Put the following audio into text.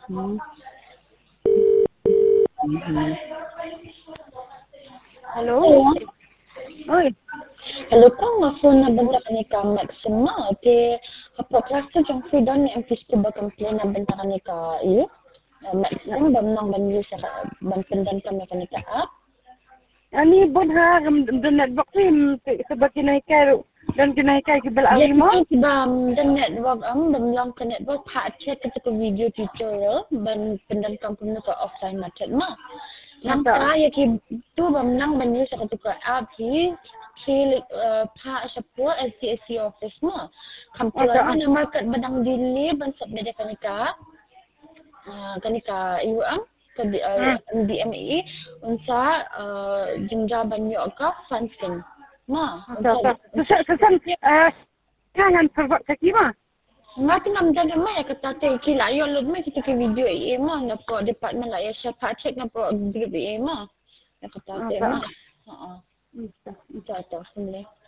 Hmm. Mhm. Hello? Hello. Oi. Hello kang nga phone na benda ka ni ka Maxima. Te apa klase jang freedom ni empis ko ba complain na benda ka ni ka iyo? Maxim bam nang banyo sa bam pendan kami ka ni ka app. Ani bon ha dan network ni sebab kinaikai dan kinaikai ke Ya balawi mo. kita bam dan network bam lang ka network pa check kita ko video tutorial ban pendan kampung na ka offline macet ma. Nang Mata. kaya ki tu bam nang banyo sa ka app hi si pa sa po SCSC office mo. Kampulan Mata. na market badang dili ban sa beda kanika. Kanika iuang ke DME unsa jumja banyo ka fanskin. Ma, Mata. Sesan jangan sebab sakit mah. ngati nam dan ma ya kata te kila yo lod me kita ke video ma na pro department la ya sha pa check na pro group ma ya kata te ma. Ha. Ito semble.